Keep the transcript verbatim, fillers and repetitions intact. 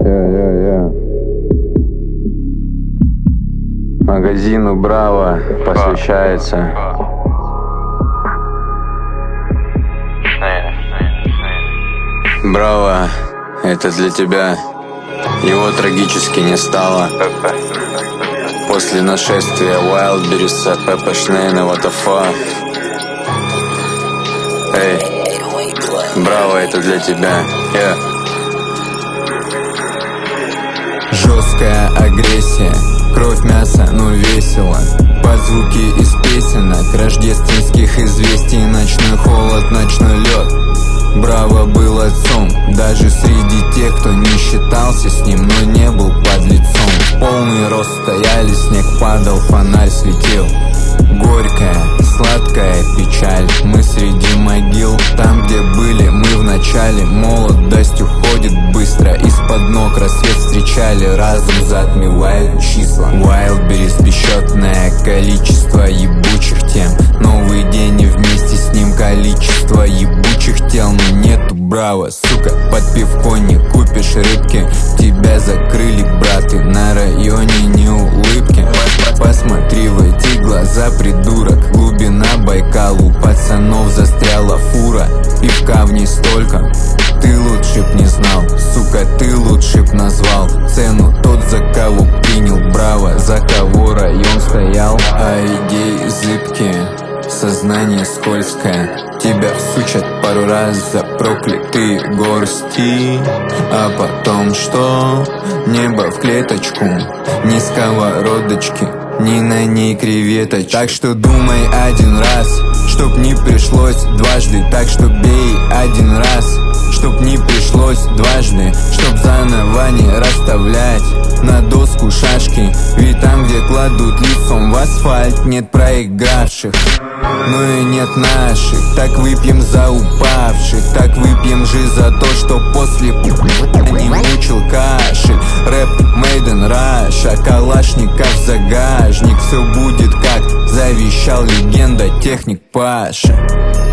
Магазину Браво посвящается. Браво, это для тебя. Его трагически не стало после нашествия Уайлдберриса, Пеппа Шнейна, what the fuck. Эй, Браво, это для тебя. Yeah. Жесткая агрессия, кровь, мясо, но весело. Под звуки из песенок, рождественских известий, ночной холод, ночной лед. Браво был отцом, даже среди тех, кто не считался с ним, но не был подлецом. В полный рост стояли, снег падал, фонарь светил. Горькая, сладкая печаль, мы среди могил. Там, где были мы в начале, молодость уходит быстро. Из-под ног рассвет встречали, разум затмевает числа. Уайлдберрис, бесчетное количество ебучих тем. Новый день и вместе с ним количество ебучих тел. Но нету Браво, сука, под пивко не купишь рыбки. Тебя закрыли, брат, и на районе не улыбки. Посмотри в эти глаза, придурок. Глубина Байкалу, пацанов застряла фура. Пивка в ней столько, ты лучше б не знал. Сука, ты лучше б назвал цену тот, за кого принял Браво, за кого район стоял. А идеи зыбкие, сознание скользкое. Тебя всучат пару раз за проклятые горсти. А потом что? Небо в клеточку, ни сковородочки, ни на ней креветочки. Так что думай один раз, чтоб не пришлось дважды. Так что бей один раз, чтоб не пришлось дважды. Чтоб заново не расставлять на доску шашки. Ведь там, где кладут лицом в асфальт, нет проигравших, но и нет наших. Так выпьем за упавших, так выпьем же за то, что после не мучил кашель. Рэп made in Russia, калашников загажник. Все будет, как завещал легенда техник Паша.